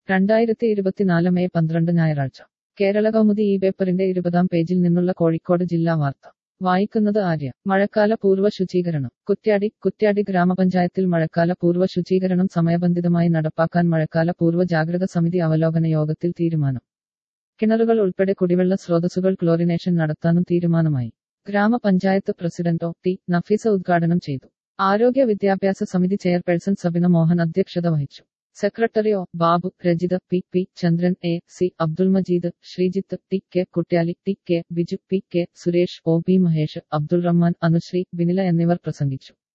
2024 May 12 ഞായറാഴ്ച കേരളകൗമുദി ഈ പേപ്പറിന്റെ 20-ാം പേജിൽ നിന്നുള്ള കോഴിക്കോട് ജില്ലാ വാർത്ത വായിക്കുന്നത് ആര്യ. മഴക്കാല പൂർവ്വ ശുചീകരണം. കുറ്റ്യാടി ഗ്രാമപഞ്ചായത്തിൽ മഴക്കാല പൂർവ്വ ശുചീകരണം സമയബന്ധിതമായി നടപ്പാക്കാൻ മഴക്കാല പൂർവ്വ ജാഗ്രത സമിതി അവലോകന യോഗത്തിൽ തീരുമാനം. കിണറുകൾ ഉൾപ്പെടെ കുടിവെള്ള സ്രോതസ്സുകൾ ക്ലോറിനേഷൻ നടത്താനും തീരുമാനമായി. ഗ്രാമപഞ്ചായത്ത് പ്രസിഡന്റ് ഒ. ടി. നഫീസ ഉദ്ഘാടനം ചെയ്തു. ആരോഗ്യ വിദ്യാഭ്യാസ സമിതി ചെയർപേഴ്സൺ സബിന മോഹൻ അധ്യക്ഷത വഹിച്ചു. Secretary O. Babu, Rajitha P. P. Chandran, A. C. Abdul Majeed, Sreejith, T. K. Kutyali, T. K. Biju, P. K. Suresh, O. B. Mahesh, Abdul Rahman, Anusree, Binila എന്നിവർ പ്രസംഗിച്ചു.